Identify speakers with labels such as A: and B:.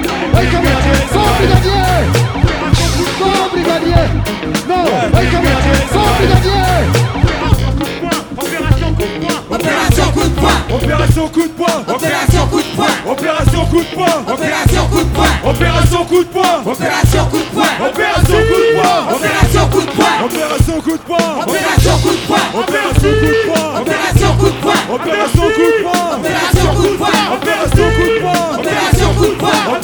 A: Sans brigadier. Sans brigadier. Non, sans brigadier.
B: Opération coup de poing.
C: Opération coup de poing.
B: Opération coup de poing.
C: Opération coup de poing.
B: Opération coup de poing.
C: Opération coup de poing.
B: Opération coup de poing.
C: Opération coup de poing.
B: Opération coup de poing.
C: Opération coup de poing.